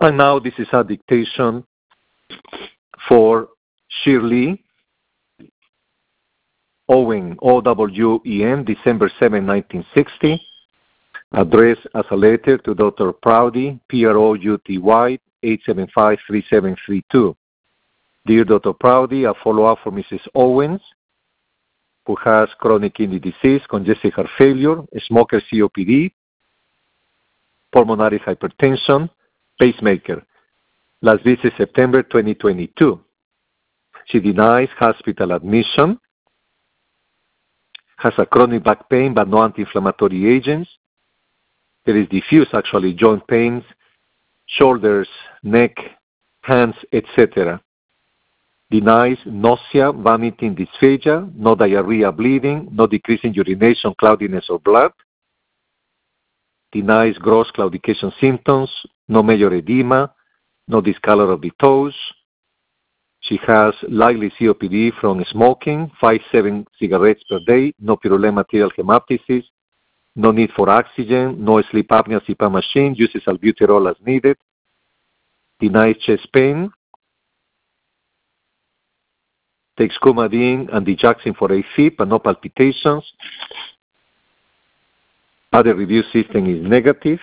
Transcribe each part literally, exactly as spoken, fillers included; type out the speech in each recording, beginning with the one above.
And now this is a dictation for Shirley Owen, O W E N, December seventh, nineteen sixty, addressed as a letter to Doctor Prouty, P R O U T Y, eight seven five, three seven three two. Dear Doctor Prouty, a follow-up for Missus Owens, who has chronic kidney disease, congestive heart failure, smoker C O P D, pulmonary hypertension, pacemaker. Last visit September twenty twenty-two. She denies hospital admission, has a chronic back pain but no anti-inflammatory agents. There is diffuse, actually, joint pains, shoulders, neck, hands, et cetera. Denies nausea, vomiting, dysphagia, no diarrhea, bleeding, no decrease in urination, cloudiness, or blood. Denies gross claudication symptoms, no major edema, no discolor of the toes. She has likely C O P D from smoking, five to seven cigarettes per day, no purulent material hemoptysis, no need for oxygen, no sleep apnea C PAP machine, uses albuterol as needed. Denies chest pain. Takes Coumadin and Digoxin for AFib and no palpitations. Other review system is negative.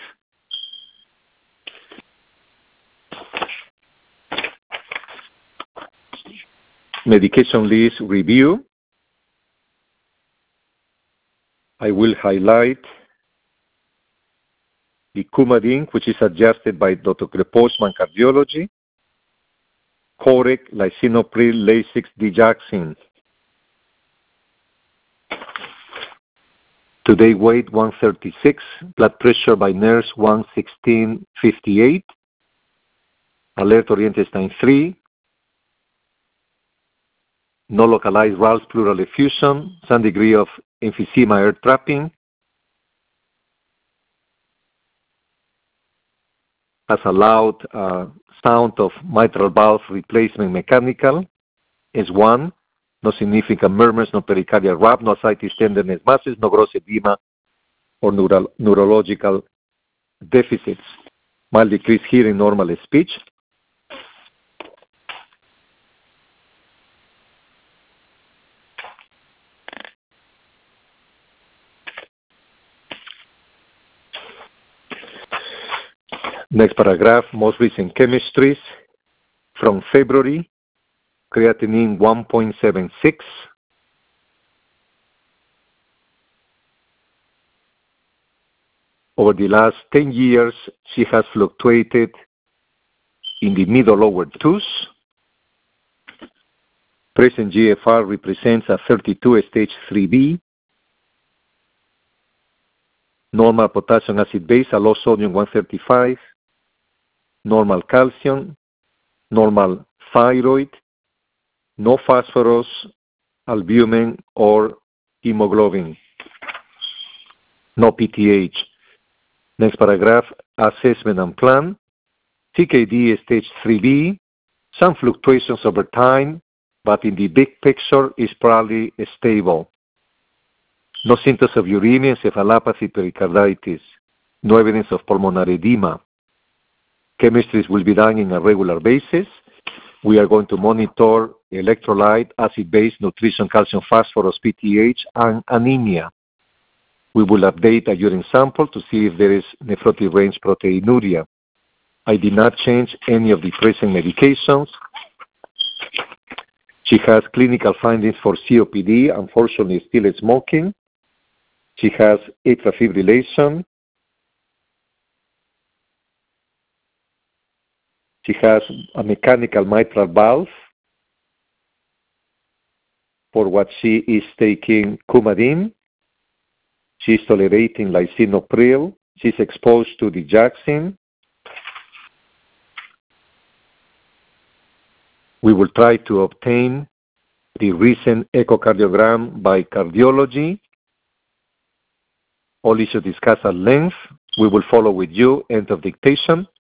Medication list review. I will highlight the Coumadin, which is adjusted by Doctor Postman Cardiology. Corec, lisinopril, Lasix, Digoxin. Today weight one thirty-six, blood pressure by nurse one sixteen fifty-eight, alert oriented time three, no localized Ralph's pleural effusion, some degree of emphysema air trapping, has a loud uh, sound of mitral valve replacement mechanical, is one, no significant murmurs, no pericardial rap, no ascites, tenderness, masses, no gross edema or neuro- neurological deficits. Mild decreased hearing, normal speech. Next paragraph, most recent chemistries from February, creatinine one point seven six, over the last ten years, she has fluctuated in the middle lower twos. Present G F R represents a thirty-two stage three B. Normal potassium acid base, a low sodium one thirty-five. Normal calcium, normal thyroid, no phosphorus, albumin, or hemoglobin, no P T H. Next paragraph, assessment and plan. C K D stage three B, some fluctuations over time, but in the big picture is probably stable. No symptoms of uremia, encephalopathy, pericarditis. No evidence of pulmonary edema. Chemistries will be done on a regular basis. We are going to monitor electrolyte, acid-base, nutrition, calcium, phosphorus, P T H, and anemia. We will update a urine sample to see if there is nephrotic range proteinuria. I did not change any of the present medications. She has clinical findings for C O P D, unfortunately still smoking. She has atrial fibrillation. She has a mechanical mitral valve, for what she is taking Coumadin. She is tolerating lisinopril. She is exposed to Digoxin. We will try to obtain the recent echocardiogram by cardiology. All issues discussed at length. We will follow with you. End of dictation.